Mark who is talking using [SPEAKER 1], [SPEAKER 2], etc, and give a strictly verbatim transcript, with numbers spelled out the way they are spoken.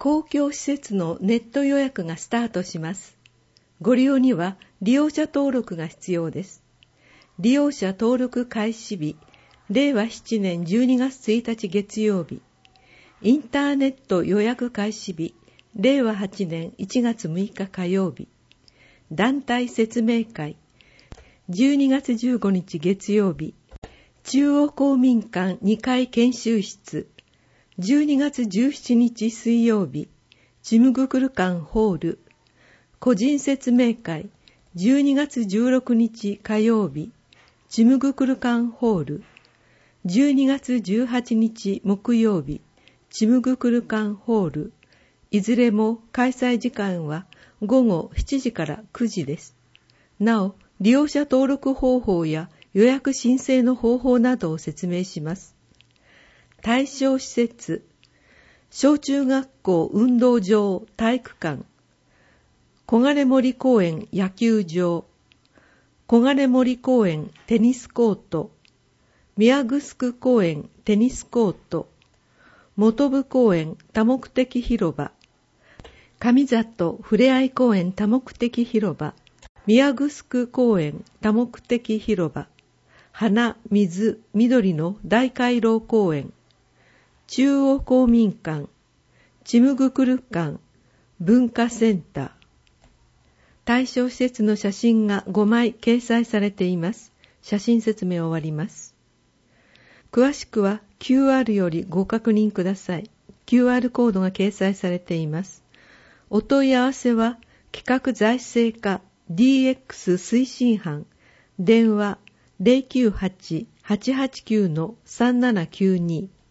[SPEAKER 1] 公共施設のネット予約がスタートします。ご利用には利用者登録が必要です。利用者登録開始日、れいわななねんじゅうにがつついたち月曜日。インターネット予約開始日、れいわはちねんいちがつむいか火曜日。団体説明会、じゅうにがつじゅうごにち月曜日。中央公民館にかい研修室、じゅうにがつじゅうしちにち水曜日。チムグクル館ホール。個人説明会、じゅうにがつじゅうろくにち火曜日。チムグクル館ホール。じゅうにがつじゅうはちにち木曜日。チムグクル館ホール。いずれも開催時間はごごしちじからくじです。なお、利用者登録方法や予約申請の方法などを説明します。対象施設、小中学校運動場体育館、小金森公園野球場、小金森公園テニスコート、宮城公園テニスコート、本部公園多目的広場、上里ふれあい公園多目的広場、宮城公園多目的広場、花、水、緑の大回廊公園、中央公民館、チムグクル館、文化センター。対象施設の写真がごまい掲載されています。写真説明を終わります。詳しくは キューアール よりご確認ください。キューアール コードが掲載されています。お問い合わせは企画財政課 ディーエックス 推進班、電話 ゼロきゅうはち はちはちきゅう さんななきゅうに